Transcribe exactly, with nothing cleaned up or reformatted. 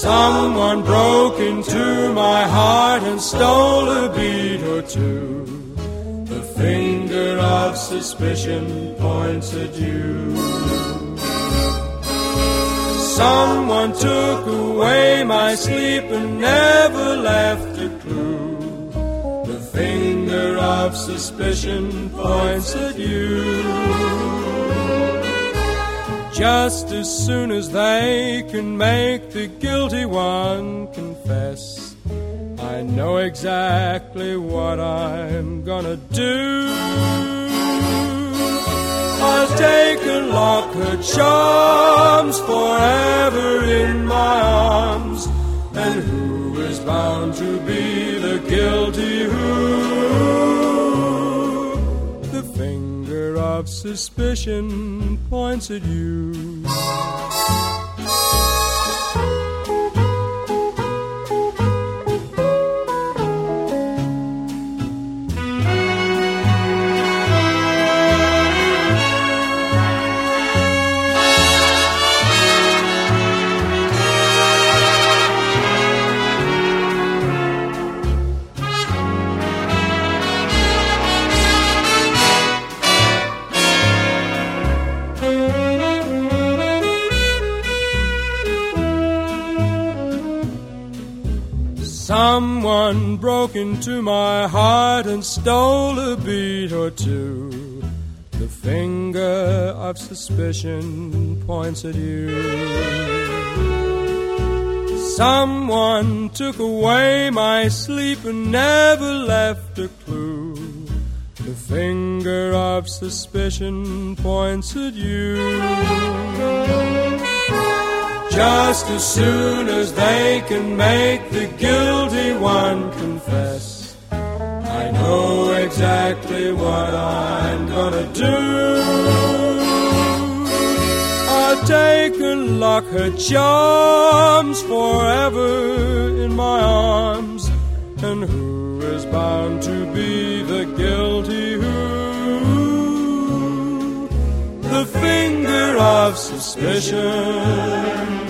Someone broke into my heart and stole a beat or two. The finger of suspicion points at you. Someone took away my sleep and never left a clue. The finger of suspicion points at you. Just as soon as they can make the guilty one confess, I know exactly what I'm gonna do. I'll take and lock her charms forever in my arms. And who is bound to be the guilty who? The finger of suspicion points at you. Someone broke into my heart and stole a beat or two. The finger of suspicion points at you. Someone took away my sleep and never left a clue. The finger of suspicion points at you. Just as soon as they can make the guilty one confess, I know exactly what I'm gonna do. I'll take and lock her charms forever in my arms. And who is bound to be the guilty who? The finger of suspicion